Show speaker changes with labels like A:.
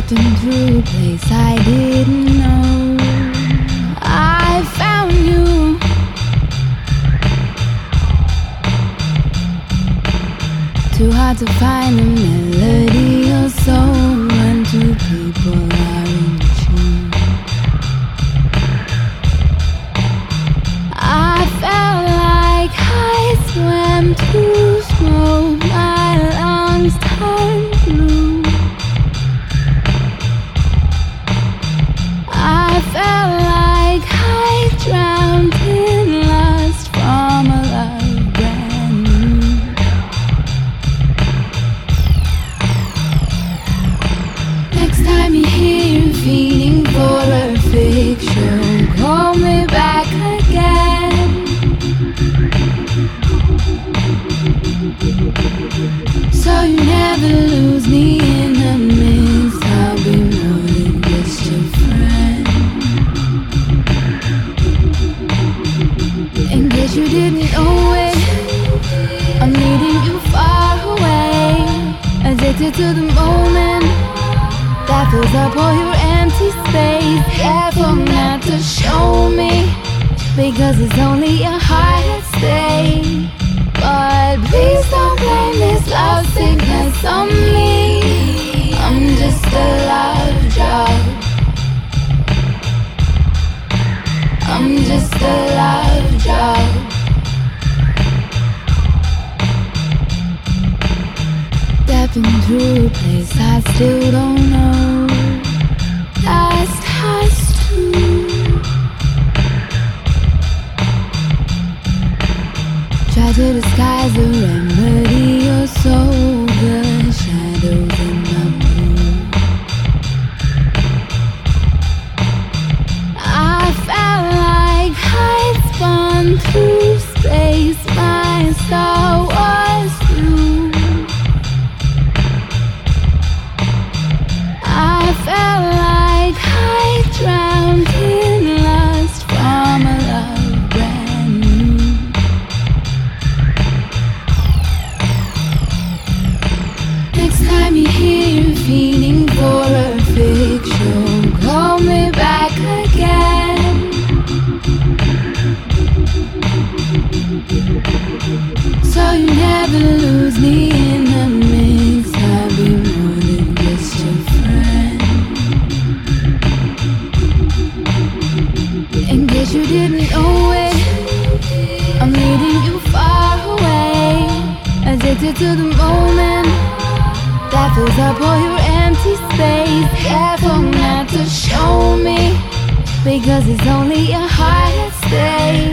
A: Stepped into a place I didn't know. I found you. Too hard to find a melody or soul when two people are in tune. I felt like I swam too slow. My lungs turned blue. I felt like I drowned in lust from a love brand new. Next time you hear you're feeding for a fiction, call me back again. So you never lose me in the mist. I'll be more than just your friend. In case you didn't know it, I'm leading you far away, addicted to the moment that fills up all your empty space. Careful not to show me, because it's only a heart at stake. But please don't blame this love sickness on me. I'm just a love drug. I'm just a love drug. Stepping through a place I still don't know. Last us two. Try to disguise the remedy or so, the shadows in my mood. I felt like I'd spun through space. My star was you. I felt like I drowned in lust from a love brand new. Next time you hear you're feeding for a fiction, call me back again. So you never lose me in the mix. I'll be more than just your friend. In case you didn't know it, I'm leading you far away, addicted to the moment that fills up all your empty space. Careful not to show me, because it's only a heart at stake.